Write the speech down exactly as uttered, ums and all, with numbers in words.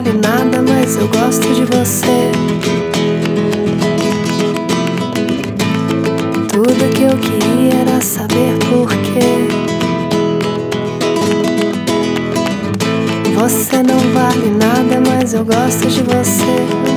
vale nada, mas eu gosto de você. Tudo que eu queria era saber por quê. Você não vale nada, mas eu gosto de você.